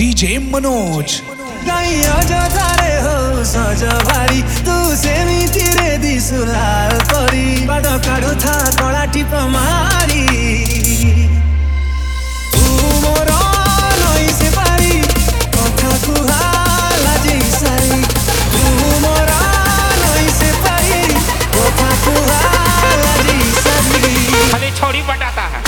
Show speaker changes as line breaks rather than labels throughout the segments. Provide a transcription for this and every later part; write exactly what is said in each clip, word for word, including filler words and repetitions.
DJ Manoj
रे हो सज भारी तू सेमिति रे दिसुलाल परी बाड काढु था कला टिप मारी तू मोर नई से पारी कथा कुहाला जे सारी तू मोर नई से पारी कथा कुहाला जे सारी
खाली छोड़ी बताता है।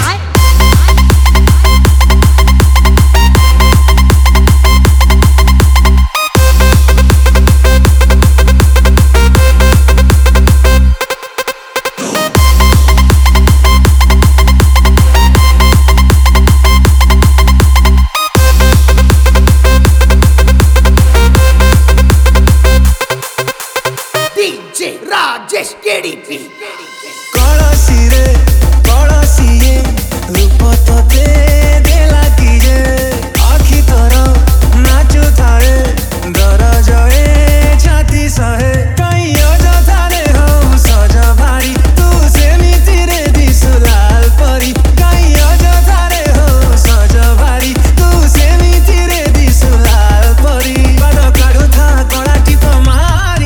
राजेश केडीपी
कळसी रे कळसी ये रूप तोते देला की जे आखी तोर नाचु थाए डर जए छाती सहे कहीं अजथा रे हो सज भारी तू सेमिति रे दिसुलाल परी कहीं अजथा रे हो सज भारी तू सेमिति रे दिसुलाल परी बाड काढु था कला टिप मारी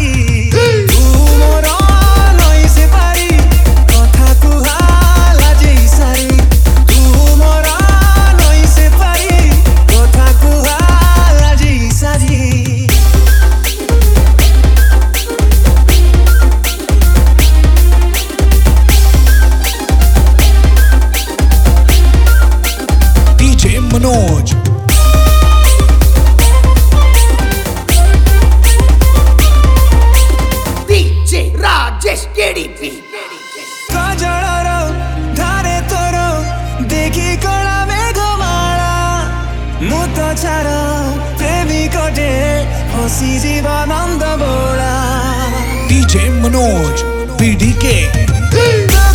मनोज
डीजे राजेश केडीपी
काजळर धारे तोर देखी कळा मेघमाळा मुत चार प्रेमिकटे हसी जीवनंद बोला
डीजे मनोज पीडीके